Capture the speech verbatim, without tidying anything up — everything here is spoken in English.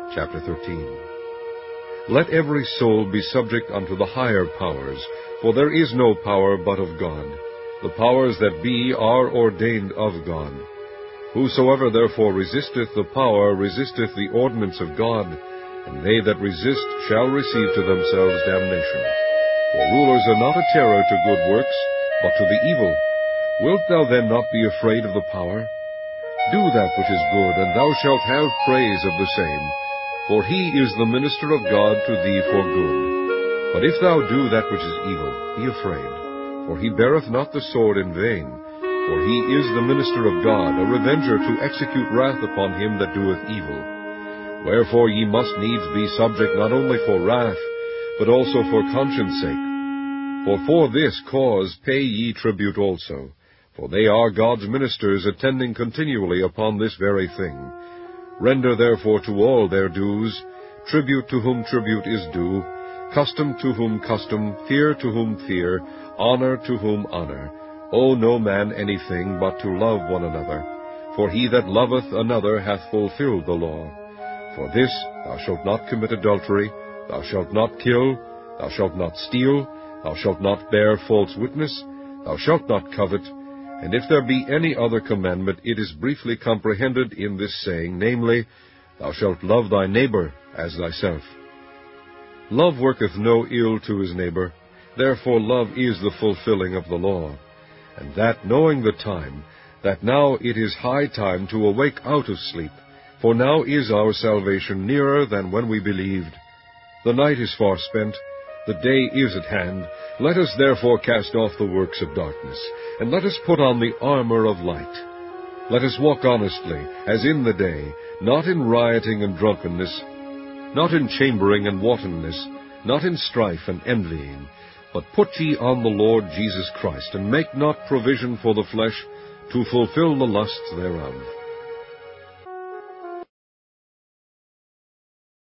Chapter thirteen. Let every soul be subject unto the higher powers, for there is no power but of God. The powers that be are ordained of God. Whosoever therefore resisteth the power resisteth the ordinance of God, and they that resist shall receive to themselves damnation. For rulers are not a terror to good works, but to the evil. Wilt thou then not be afraid of the power? Do that which is good, and thou shalt have praise of the same. For he is the minister of God to thee for good. But if thou do that which is evil, be afraid, for he beareth not the sword in vain. For he is the minister of God, a revenger to execute wrath upon him that doeth evil. Wherefore ye must needs be subject not only for wrath, but also for conscience sake. For for this cause pay ye tribute also, for they are God's ministers, attending continually upon this very thing. Render therefore to all their dues, tribute to whom tribute is due, custom to whom custom, fear to whom fear, honor to whom honor. Owe no man anything but to love one another, for he that loveth another hath fulfilled the law. For this, thou shalt not commit adultery, thou shalt not kill, thou shalt not steal, thou shalt not bear false witness, thou shalt not covet. And if there be any other commandment, it is briefly comprehended in this saying, namely, thou shalt love thy neighbor as thyself. Love worketh no ill to his neighbor, therefore love is the fulfilling of the law. And that, knowing the time, that now it is high time to awake out of sleep, for now is our salvation nearer than when we believed. The night is far spent, the day is at hand. Let us therefore cast off the works of darkness, and let us put on the armor of light. Let us walk honestly, as in the day, not in rioting and drunkenness, not in chambering and wantonness, not in strife and envying, but put ye on the Lord Jesus Christ, and make not provision for the flesh to fulfill the lusts thereof.